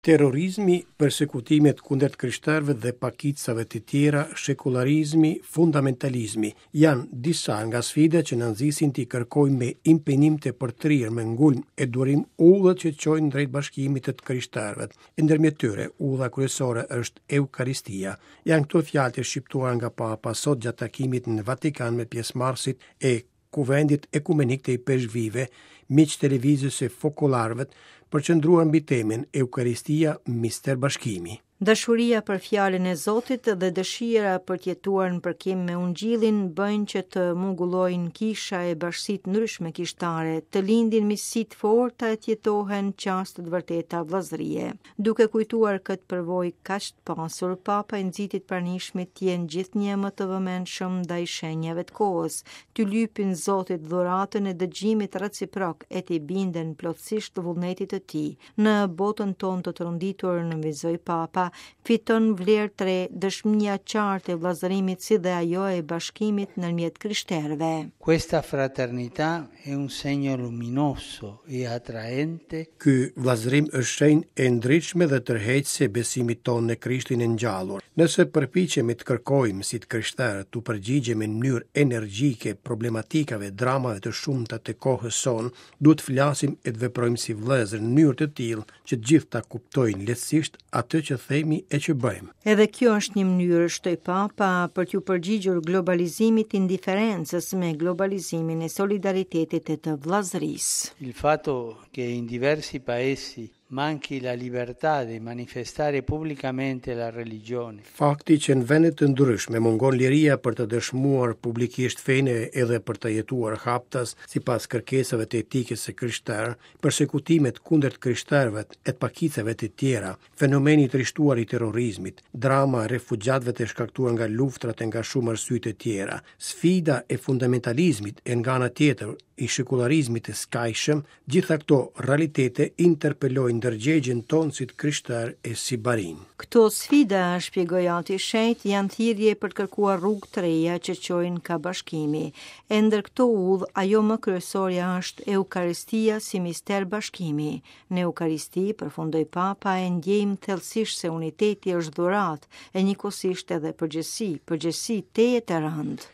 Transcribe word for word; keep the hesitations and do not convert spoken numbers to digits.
Terrorizmi, persekutimet kundër krishterëve dhe pakicave të tjera, shekularizmi, fundamentalizmi janë disa nga sfidat që na nxisin të kërkojmë me impenim të përtrirë me ngulm e durim udhët që çojnë drejt bashkimit të krishterëve. Ndërmjet tyre, udha kryesore është Eukaristia. Janë këto fjalë të shqiptuara nga Papa sot gjatë takimit në Vatikan me pjesëmarrësit e Kuvendit Ekumenik të i Peshqvive, miq televizës e fokollarëve, përqendruar mbi temën Eukaristia, mister bashkimi. Dashuria për fjalën e Zotit dhe dëshira për të jetuar në përkim me Ungjillin bëjnë që të mungullojnë kisha e bashkësitë ndryshme kishtare, të lindin miqësi të forta e të jetohen qaste të vërteta vllazërie. Duke kujtuar këtë përvojë kaq të pasur, Papa i nxitit pranishmit të jenë gjithnjë më të vëmendshëm ndaj shenjave të kohës, të lypin Zotit dhuratën e dëgjimit reciprok e të binden plotësisht vullnetit të tij. Në botën tonë të tronditur, nënvizoi Papa, fiton vlerë tre dëshmia qartë e vllazërimit si dhe ajo e bashkimit ndërmjet krishterëve. Questa fraternità è un segno luminoso e attraente. Ky vllazërim është shenjë e ndritshme dhe tërheqëse e besimit tonë në Krishtin e ngjallur. Nëse përpiqemi të kërkojmë si të krishterë të përgjigjemi në mënyrë energjike problematikave, dramave të shumta të kohës sonë, duhet të flasim e të veprojmë si vëllezër në mënyrë të tillë që të gjithë ta kuptojnë lehtësisht atë që themi e që bëjmë. Edhe kjo është një mënyrë, shtoi Papa, për t'u përgjigjur globalizimit të indiferencës me globalizimin e solidaritetit e të vllazërisë. Il fatto che in diversi paesi manchi la libertà di manifestare pubblicamente la religione. Fakti që në vende të ndryshme mungon liria për të dëshmuar publikisht fenë edhe për të jetuar haptas sipas kërkesave të etikës së krishterë, përsekutimet kundër të krishterëve e të pakicave të tjera, fenomeni i trishtuar i terrorizmit, drama e refugjatëve të shkaktuar nga luftrat e nga shumë arsye të tjera, sfida e fundamentalizmit e nga ana tjetër i shekularizmit të skajshëm, gjitha këto realitete interpelojnë ndërgjegjen tonë si të krishterë e si barin. Këto sfida, shpjegoi Ati Shenjt, janë thirrje për të kërkuar rrugë të reja që çojnë ka bashkimi. E ndër këto udhë, ajo më kryesorja është Eukaristia si mister bashkimi. Në Eukaristi, përfundoi Papa, e ndjejmë thellësisht se uniteti është dhuratë, e njëkohësisht edhe përgjegjësi, përgjegjësi tejet e rëndë.